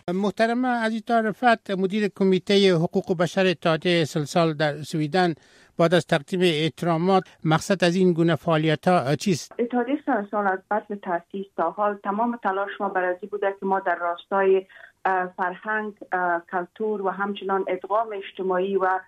محترم عزیزا رفعت، مدیر کمیته حقوق بشر اتحادیه سلسال در سویدن، بعد از تقدیم احترامات مقصد از این گونه فعالیت‌ها چیست؟ اتحادیه سلسال از بعد تأسیس تا حال تمام تلاش ما برای بوده که ما در راستای فرهنگ، کلتور و همچنان ادغام اجتماعی و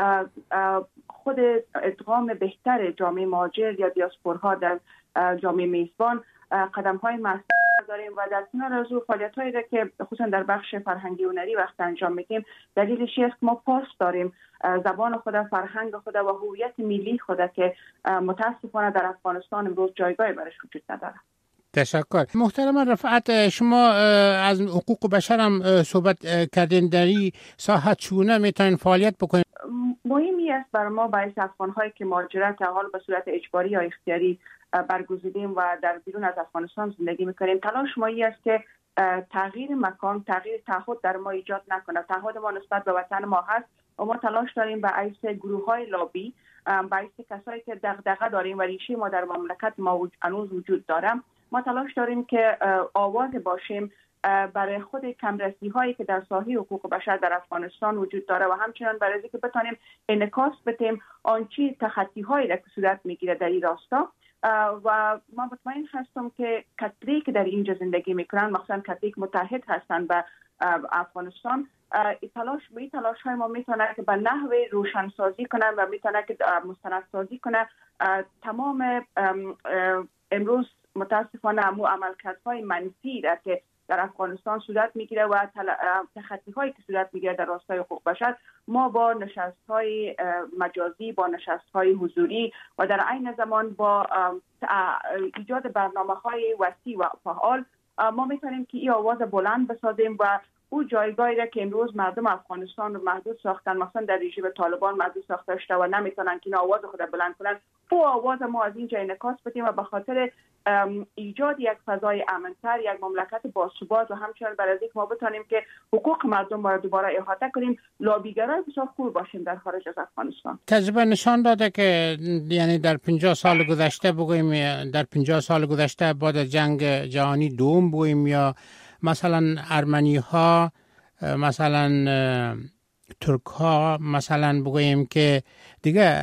خود ادغام بهتر جامعه مهاجر یا دیاسپورها در جامعه میزبان قدم‌های مؤثر داریم و در کنار از او فعالیت‌هایی را که خصوصا در بخش فرهنگی و هنری وقت انجام میدیم دلیلش است که ما پاس داریم زبان خود، فرهنگ خود و هویت ملی خود که متاسفانه در افغانستان امروز جایگاهی برش وجود نداره. تشکر. محترم رفعت، شما از حقوق بشر هم صحبت کردین، در این ساحت چونه میتونین فعالیت بکنین؟ مهمی است برای ما باعث افغان‌هایی که مهاجرت حال به صورت اجباری یا اختیاری برگزیدیم و در بیرون از افغانستان زندگی میکنیم، تلاش ما است که تغییر مکان، تغییر تعهد در ما ایجاد نکنه. تعهد ما نسبت به وطن ما هست و ما تلاش داریم به عیس گروه‌های لابی، به عیس کسایی که دغدغه داریم و ریشه ما در مملکت ما هنوز وجود داره، ما تلاش داریم که آواز باشیم برای خود کمرسی هایی که در ساحه حقوق بشر در افغانستان وجود داره و همچنان برای اینکه بتونیم انعکاس بدیم آنچه تخطی هایی را که صورت میگیره در این راستا و ما مطمئن هستم که کتری که در اینجا زندگی میکنن، مخصوصا کتری که متحد هستند به افغانستان، تلاش های ما میتونه که به نحو روشنسازی کنه و میتونه که مستندسازی کنه تمام امروز متاسفانه عملکردهای منفی را که در افغانستان صورت میگیره و تخطی هایی که صورت میگیره در راستای حقوق بشر، ما با نشست های مجازی، با نشست های حضوری و در عین زمان با ایجاد برنامه های وسیع و فعال ما میتونیم که این آواز بلند بسازیم و او جایگاهی را که امروز مردم افغانستان رو محدود ساختن، مثلا در رژیم طالبان محدود ساخته شده و نمیتونن که این آواز خود بلند کنن، او آواز ما از اینجا انعکاس بدیم و به خاطر ایجاد یک فضای امن‌تر، یک مملکت باثبات و همچنین برای اینکه ما بتونیم که حقوق مردم را دوباره احاطه کنیم، لابیگرای بسیار خوب باشیم در خارج از افغانستان. تجربه نشان داده که یعنی در 50 سال گذشته بگوییم، در 50 سال گذشته بعد از جنگ جهانی دوم بگوییم، یا مثلا ارمنی ها، مثلا ترک ها، مثلا بگوییم که دیگه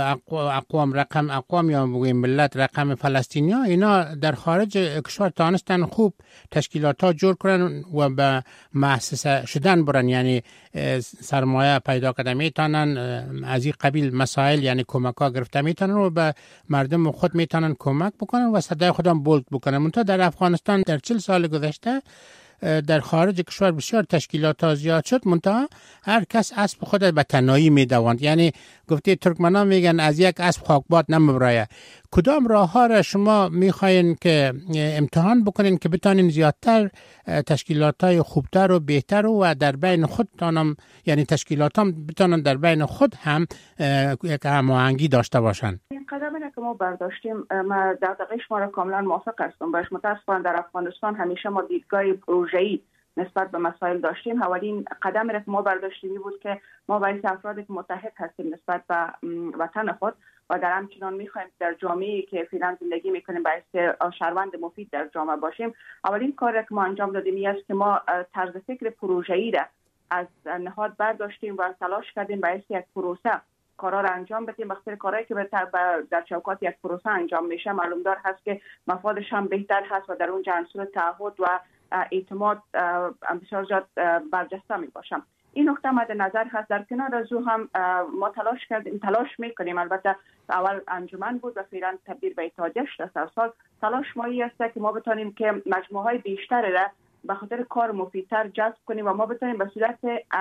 اقوام یا بگوییم ملت رقم فلسطینی ها، اینا در خارج کشور تانستن خوب تشکیلات ها جور کنن و به مؤسسه شدن برن، یعنی سرمایه پیدا کرده میتونن، از این قبیل مسائل یعنی کمک ها گرفته میتونن و به مردم خود میتونن کمک بکنن و صدای خودم بلند بکنن. منتها در افغانستان در 40 سال گذشته در خارج کشور بسیار تشکیلات ها زیاد شد، منتها هر کس اسب خود به تنهایی میدواند. یعنی گفته ترکمنان میگن از یک اسب خاکباد نمیبراید. کدام راه ها را شما میخواین که امتحان بکنین که بتانین زیادتر تشکیلات های خوبتر و بهتر و در بین خودتانم، یعنی تشکیلات هم بتانن در بین خود هم یک هماهنگی داشته باشن؟ این قدمی که ما برداشتیم، ما دغدغه شما را کاملا موافق هستم باش. متاسفانه در افغانستان همیشه ما دیدگاه پروژه‌ای نسبت به مسائل داشتیم. اولین قدمی که ما برداشتیم بود که ما باید افرادی که متحد هستیم نسبت به وطن خود و در همچنان میخوایم در جامعه‌ای که فعلا زندگی میکنیم باید شهروند مفید در جامعه باشیم. اولین کاری که ما انجام دادیم است که ما طرز فکر پروژه‌ای را از نهاد برداشتیم و تلاش کردیم باید یک پروسه کارا را انجام بدیم. وقتی کارهایی که در چوکات یک پروسه انجام میشه معلوم دار هست که مفادش هم بهتر هست و در اون عنصر تعهد و اعتماد بسیار زیاد برجسته می باشم. این نکته مد نظر هست. در کنار از او هم ما تلاش میکنیم. البته اول انجمن بود و فعلا تبدیل به اتحادیه شده. سال تلاش ما است که ما بتونیم که مجموعه های بیشتر را به خاطر کار مفیدتر جذب کنیم و ما بتونیم به صورت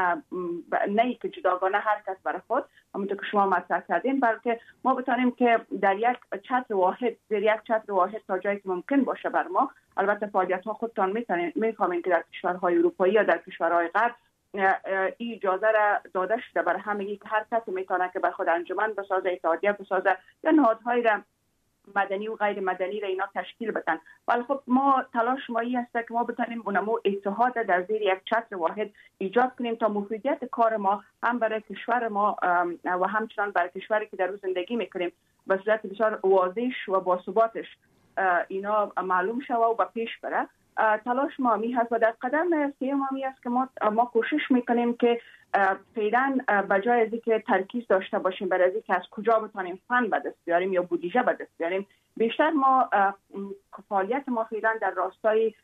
نه که جداگانه هر کس برای خود، همونطور که شما مطرح کردین، بلکه ما بتونیم که در یک چتر واحد، زیر یک چتر واحد تا جایی که ممکن باشه بر ما، البته فعالیت ها خودتان میفهمین که در کشورهای اروپایی یا در کشورهای غرب این اجازه را داده شده برای همگی که هر کسی میتونه که بر خود انجمن بسازه، اتحادیه بسازه یا نهادهای را مدنی و غیر مدنی را اینا تشکیل بدن. ولی خب ما تلاش مایی است که ما بتونیم اونمو اتحاد در زیر یک چتر واحد ایجاد کنیم تا مفیدیت کار ما هم برای کشور ما و همچنان برای کشوری که در اون زندگی میکنیم به صورت بسیار واضح و باثباتش اینا معلوم شوه و به پیش بره. تلاش ما می هست و در قدم سوم می است که ما کوشش میکنیم که فعلا بجای از اینکه ترکیز داشته باشیم بر از اینکه از کجا بتونیم فند به دست بیاریم یا بودجه به دست بیاریم، بیشتر ما فعالیت ما فعلا در راستای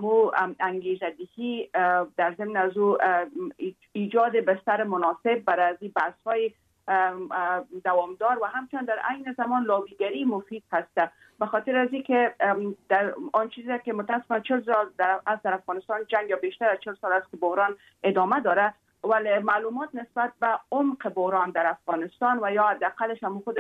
انگیزه‌دهی در ضمن از ایجاد بستر مناسب برای از بحث‌های دوامدار و همچنین در عین زمان لابیگری مفید هست. به خاطر از اینکه در آن چیزی که متأسفانه 40 سال از در افغانستان جنگ یا بیشتر از 40 سال است که بحران ادامه داره، ولی معلومات نسبت به عمق بحران در افغانستان و یا حداقلش هم خود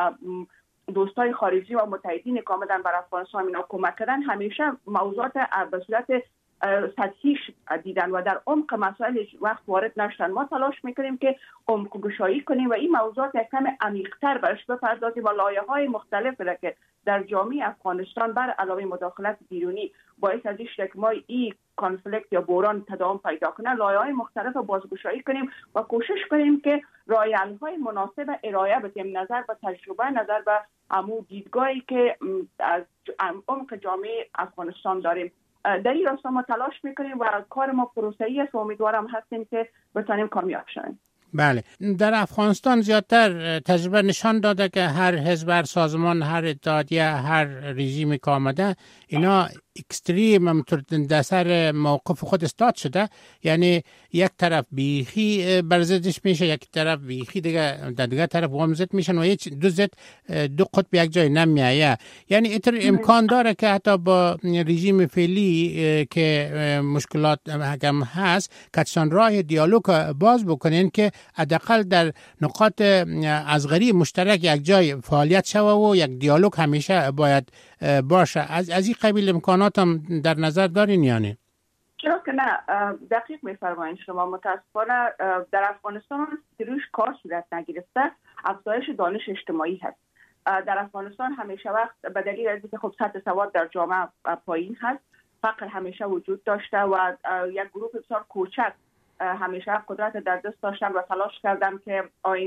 دوستای خارجی و متحدین که آمدن بر افغانستان اینا کمک کردن همیشه موضوعات به صورت سطحیش دیدن و در عمق مسائل وقت وارد نشدن. ما تلاش میکنیم که عمق گشایی کنیم و این موضوعات کم عمیق‌تر برش بپردازیم و لایه‌های مختلفی را که در جامعه افغانستان بر علاوه مداخلت بیرونی باعث از این که ما این کانفلیکت یا بحران تداوم پیدا کنه، لایه‌های مختلف را بازگشایی کنیم و کوشش کنیم که راه حل‌های مناسب ارائه بدیم نظر به تجربه، نظر به عمو دیدگاهی که از عمق جامعه افغانستان داریم. در این راستا ما تلاش میکنیم و کار ما پروسه‌ای است و امیدوارم هستیم که بتونیم کامیاب شویم. بله، در افغانستان زیادتر تجربه نشان داده که هر حزب، هر سازمان، هر اتحادیه، هر رژیمی که آمده اینا اکستریم در سر موقف خود استاد شده، یعنی یک طرف بیخی بر ضدش میشه، یک طرف بیخی دیگه طرف وام ضد میشن و هیچ دو قطب یک جای نمیایه. یعنی اینطور امکان داره که حتی با رژیم فعلی که مشکلات هم هست کاتشان راه دیالوگ باز بکنین که حداقل در نقاط ازغری مشترک یک جای فعالیت شوه و یک دیالوگ همیشه باید باشه. از این قبیل امکانات هم در نظر دارین یعنی؟ چرا که نه، دقیق میفرمایین شما. متاسفانه در افغانستان روش کار صورت نگرفته، افزایش دانش اجتماعی هست. در افغانستان همیشه وقت به دلیل از اینکه خب سطح سواد در جامعه پایین هست، فقر همیشه وجود داشته و یک گروه بسیار کوچک همیشه قدرت در دست داشتن و تلاش کردن که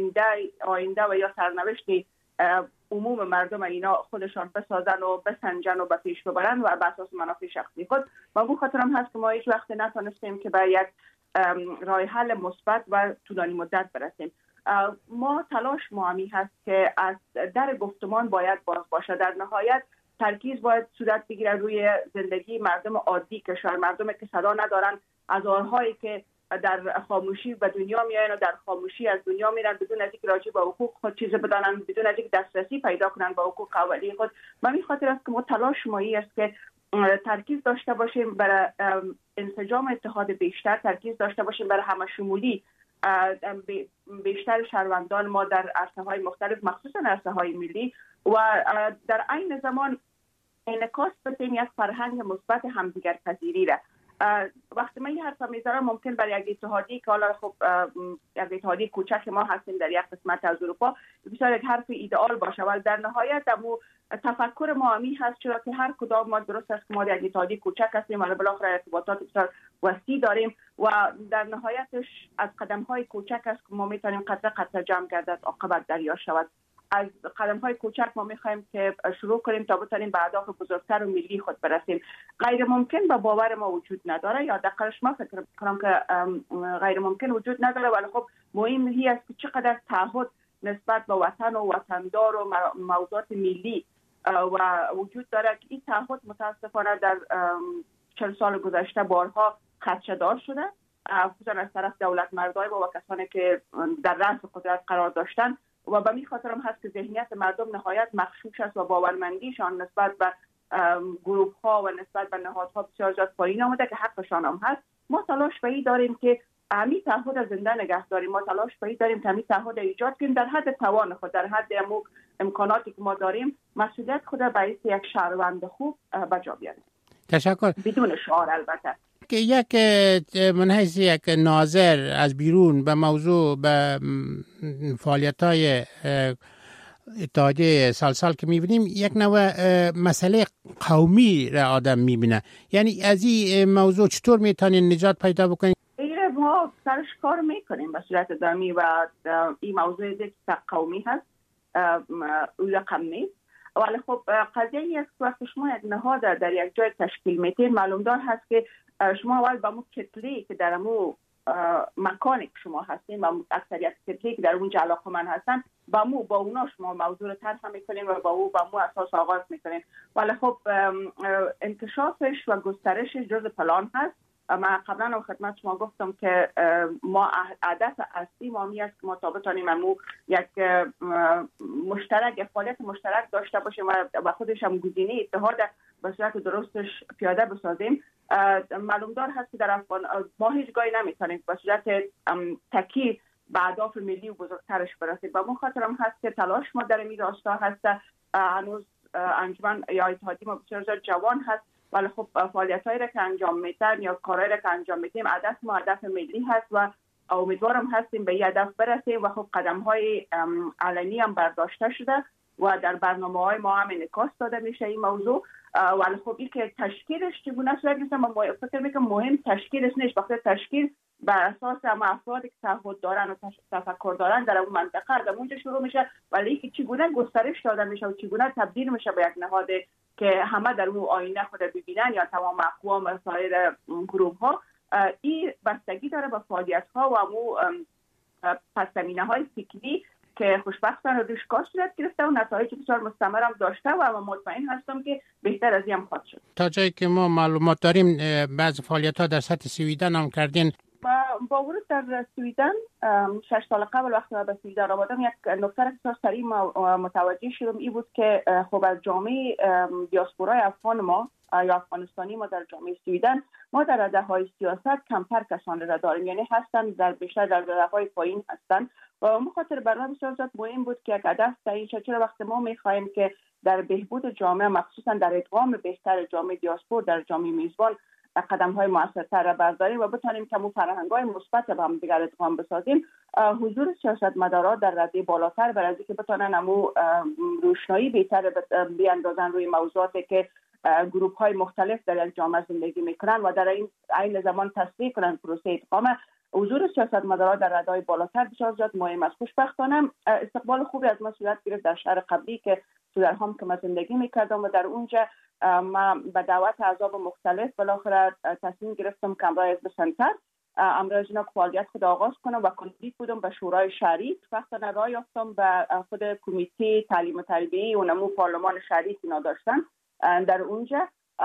آینده و یا سرنوشت عموم مردم اینا خودشان بسازن و بسنجن و به پیش ببرن و بر اساس منافع شخصی خود. و به خاطر هم هست که ما هیچ وقت نتونستیم که به یک راه حل مثبت و طولانی مدت برسیم. ما تلاش معمی هست که از در گفتمان باید باز باشه. در نهایت ترکیز باید صورت بگیره روی زندگی مردم عادی کشور، مردمی که صدا ندارن، هزارهایی که در خاموشی به دنیا میاین و در خاموشی از دنیا میرن بدون از اینکه راجع به حقوق خود چیز بدانن، بدون از اینکه دسترسی پیدا کنن به حقوق اولیه خود. و این خاطر است که ما تلاش مایی است که ترکیز داشته باشیم برای انسجام اتحاد بیشتر، ترکیز داشته باشیم برای همشمولی بیشتر شهروندان ما در عرصه‌های مختلف، مخصوصا عرصه‌های ملی، و در عین زمان انعکاس بدیم یک فرهنگ مثبت همدیگر پذیری را. وقتی من این حرف میذارم ممکن برای یک اتحادیه که حالا خب یک اتحادیه کوچک ما هستیم در یک قسمت از اروپا بسیار یک حرف ایدئال باشه، ولی در نهایت امو تفکر ما همی هست، چرا که هر کدام ما درست است که ما یک اتحادیه کوچک هستیم ولی بالاخره ارتباطات بسیار وسیع داریم و در نهایتش از قدم‌های کوچک است که ما میتونیم قطره قطره جمع گردد عاقبت دریا شود. از قدم‌های کوچک ما می‌خوایم که شروع کنیم تا بتونیم به اهداف بزرگتر و ملی خود برسیم. غیر ممکن به باور ما وجود نداره، یا دقیقاً ما فکر می‌کنم که غیر ممکن وجود نداره، ولی خب مهم هی است که چقدر تعهد نسبت به وطن و وطندار و موضوعات ملی و وجود داره که این تعهد متاسفانه در 40 سال گذشته بارها خدشه‌دار شده، خصوصا از طرف دولت مردای و کسانی که در رأس قدرت قرار داشتن و به می خاطر هم هست که ذهنیت مردم نهایت مغشوش است و باورمندیشان نسبت به گروه ها و نسبت به نهادها بسیار زیاد پایین آمده که حقشان هم هست. ما تلاش به این داریم که همین تعهد زنده نگه داریم، ما تلاش به این داریم که همین تعهد ایجاد کنیم در حد توان خود، در حد امکاناتی که ما داریم، مسئولیت خود باعث یک شهروند خوب بجا بیاریم. تشکر. بدون شعار البته. که یک من حیث یک ناظر از بیرون به موضوع به فعالیت‌های اتحادیه سال که می‌بینیم یک نوع مسئله قومی را آدم می‌بینه، یعنی از این موضوع چطور می‌تونین نجات پیدا بکنین؟ ما سرش کار میکنیم به صورت دائمی و این موضوع یک قومی هست او رقم نیست. ولی خب قضیه این است که وقتی شما یک نهاد در یک جای تشکیل میتین، معلوم دار هست که شما اول با مو کتلی که در مو مکانی که شما هستین و اکثریت کتلی که در اونجا علاقه‌مند هستن با اونا شما موضوع رو طرح میکنین و با مو اساس آغاز میکنین. ولی خب انکشافش و گسترشش جز پلان هست. من قبلا هم خدمت شما گفتم که ما هدف اصلی ما می است که ما تا بتانیم امو یک مشترک فعالیت مشترک داشته باشیم و خودش هم گزینه اتحاد به صورت درستش پیاده بسازیم. معلوم دار هست که در افغان ما هیچگاهی نمیتونیم به صورت تکی به اهداف ملی و بزرگترش برسید و اون خاطر هم هست که تلاش ما در این راستا هست. هنوز انجمن یا اتحادیه ما بسیار جوان هست، ولی خب فعالیت‌هایی را که انجام میدیم یا کارهایی را که انجام میدیم هدف ما هدف ملی هست و امیدوارم هستیم به این هدف برسیم و خب قدم‌های علنی هم برداشته شده و در برنامه‌های ما هم انعکاس داده میشه این موضوع. ولی خب این که تشکیلش چگونه صورت میشه، من فکر میکنم مهم تشکیلش نیست، وقتی تشکیل بر اساس هم افرادی که تعهد دارن و تفکر دارن در اون منطقه در اونجا شروع میشه، ولی اینکه چگونه گسترش داده میشه و چگونه تبدیل میشه به یک نهاد که همه در اون آینه خود ببینن یا تمام اقوام و سایر گروه ها، این بستگی داره به فعالیت ها و امو پس‌زمینه های فکری که خوشبختانه روش کار صورت گرفته و نتایج بسیار مستمر هم داشته و مطمئن هستم که بهتر از این هم خواهد شد. تا جایی که ما معلومات داریم بعض فعالیت ها در سطح سویدن هم کردین. با ورود در سویدن 6 سال قبل وقتی من به سویدن آمدم یک نکته که سریع متوجه شدم این بود که خب از جامعه دیاسپورای افغان ما یا افغانستانی ما در جامعه سویدن ما در رده‌های سیاست کمتر کسان را داریم، یعنی هستن در بیشتر در رده‌های پایین هستن و به خاطر برنامه سیاست مهم بود که یک هدف تعیین شد. چرا وقتی ما می‌خوایم که در بهبود جامعه مخصوصا در ادغام بهتر جامعه دیاسپور در جامعه میزبان قدم‌های موثرتر را برداریم و بتانیم که مو فرهنگ‌های مثبت به هم دیگر ادغام بسازیم، حضور سیاستمدارا در رده بالاتر برای اینکه بتونن امو روشنایی بهتر بیاندازن روی موضوعاتی که گروه‌های مختلف در یک جامعه زندگی میکنن و در این عین زمان تسریع کنن پروسه ادغام. حضور سیاستمدارا در رده‌های بالاتر بسیار زیاد مهم است. خوشبختانه استقبال خوبی از ما صورت گرفت در شهر قبلی که سودرهام که من زندگی میکردم و در اونجا من به دعوت اعضاب مختلف بالاخره تصمیم گرفتم که امرای حزب سنتر امروز اینا فعالیت خود آغاز کنم و کاندید بودم به شورای شهری. وقتا راه یافتم به خود کمیته تعلیم و تربیه و نمو پارلمان شهری که اینا داشتن در اونجا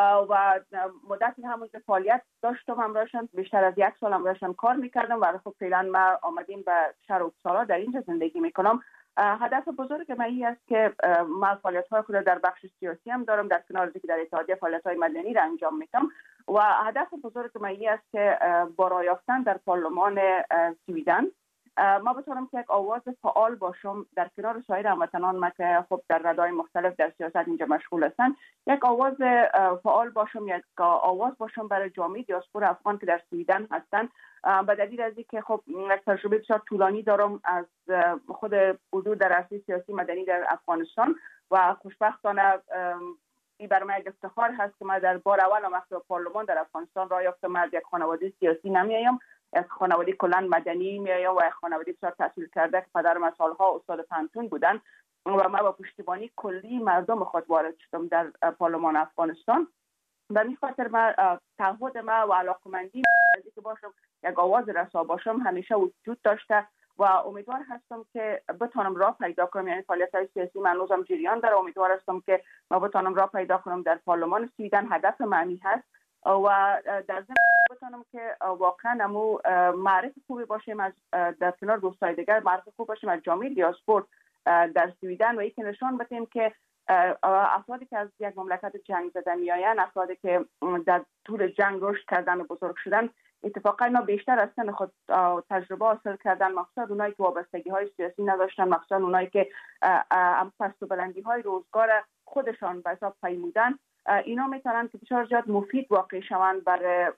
و مدتی همونجا فعالیت داشتم. امروزشان بیشتر از 1 سال امروزشان کار میکردم و خب فعلا ما آمدیم به شهر اپسالا در اینجا زندگی میکنم. هدف بزرگ من این است که من فعالیت‌های خود در بخش سیاسی هم دارم، در کنار اینکه در اتحادیه فعالیت‌های مدنی را انجام میدم و هدف بزرگ من این است که با راه یافتن در پارلمان سویدن ما بتونم که یک آواز فعال باشم در کنار سایر هموطنان ما که خب در رده‌های مختلف در سیاست اینجا مشغول هستن، یک آواز فعال باشم، یک آواز باشم برای جامعه دیاسپور افغان که در سویدن هستن. به دلیل از اینکه خب یک تجربه بسیار طولانی دارم از خود حضور در عرصه سیاسی مدنی در افغانستان و خوشبختانه این برای من یک افتخار هست که من در بار اول وقتی پارلمان در افغانستان راه یافتم. از یک خانواده سیاسی نمیایم، از خانواده کلان مدنی میایم و یک خانواده بسیار تحصیل کرده که پدرم از سالها استاد پانتون بودن و من با پشتیبانی کلی مردم خود وارد شدم در پارلمان افغانستان. به این خاطر من تعهد ما و علاقمندی که باشم یک آواز رسا باشم همیشه وجود داشته و امیدوار هستم که بتونم راه پیدا کنم. یعنی فعالیت‌های سیاسی من هنوزم جریان داره. امیدوار هستم که ما بتونم راه پیدا کنم در پارلمان سویدن. هدف معنی هست و در ضمن بتونم که واقعا امو معرف خوبی باشیم از در کنار دوستای دیگر معرف خوب باشیم از جامعه دیاسپور در سویدن و اینکه نشان بدیم که افرادی که از یک مملکت جنگ زده میآیند، افرادی که در طول جنگ رشد کردن و بزرگ شدن، اتفاقا اینا بیشتر از سن خود تجربه حاصل کردن، مخصوصا اونایی که وابستگی های سیاسی نداشتن، مخصوصا اونایی که پست و بلندی های روزگار خودشان به حساب پیمودن، اینا میتونن که بسیار زیاد مفید واقع شوند برای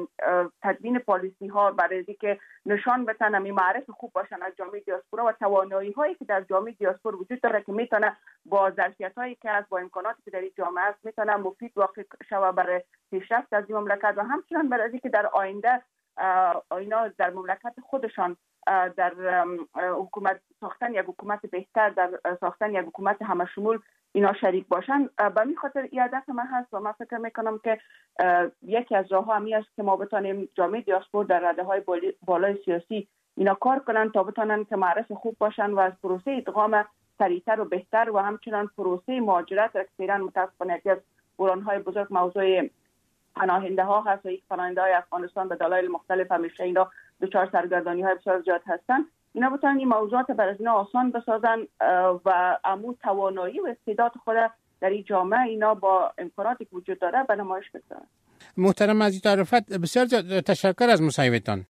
تدوین پالیسی ها، برای اینکه نشان بدن همین معرف خوب باشن از جامعه دیاسپورا و توانایی هایی که در جامعه دیاسپور وجود داره که میتونه با ظرفیت هایی که از با امکاناتی که در این جامعه است میتونه مفید واقع شود برای پیشرفت از این مملکت و همچنین برای اینکه در آینده اینا در مملکت خودشان در حکومت ساختن یک حکومت بهتر، در ساختن یک حکومت همشمول اینا شریک باشن. به می خاطر این هدف من هست و من فکر میکنم که یکی از راه ها همی است که ما بتانیم جامعه دیاسپور در رده های بالای سیاسی اینا کار کنن تا بتانن که معرف خوب باشن و از پروسه ادغام سریعتر و بهتر و همچنان پروسه مهاجرت اکثرا متاسفانه یکی از بحران‌های بزرگ موضوع پناهنده ها هست و یک پناهنده های افغانستان به دلایل مختلف همیشه اینا دچار سرگردانی های بسیار زیاد هستن. اینا بتونن این موضوعات بر از اینا آسان بسازن و عمو توانایی و استعداد خود در این جامعه اینا با امکاناتی که وجود داره به نمایش بگذارن. محترم عزیز عرفت، بسیار تشکر از مصاحبهتان.